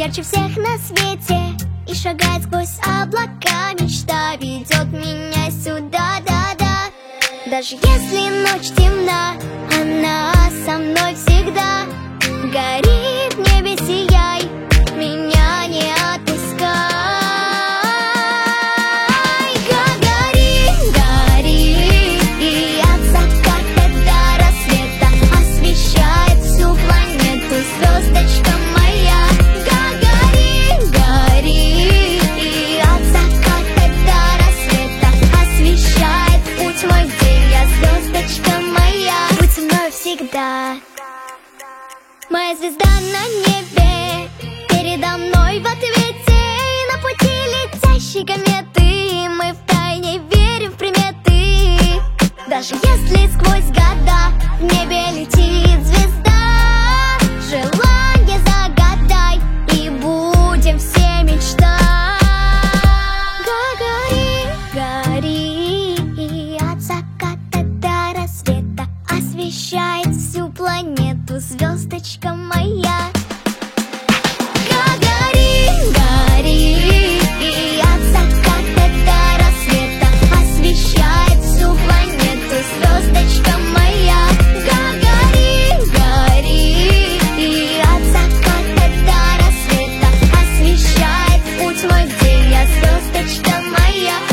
ярче всех на свете и шагает сквозь облака. Мечта ведет меня сюда, да-да. Даже если ночь темна, она со мной всегда. Гори в небе, сияй, меня не отпускай. Гори, гори, и от заката до рассвета освещает всю планету звездочка моя. Гори, гори, и от заката до рассвета освещает путь мой, где я, звездочка моя. Будь со мной всегда. Моя звезда на небе, передо мной в ответе. И на пути летящей кометы мы втайне верим в приметы. Даже если сквозь года в небе летит звезда, желание загадай, и будем все мечтать. Гори, гори, и от заката до рассвета освещает всю планету звездочка моя. Гори, гори, и от заката до рассвета освещает всю планету звездочка моя. Гори, гори, и от заката до рассвета освещает путь мой, где я, звездочка моя.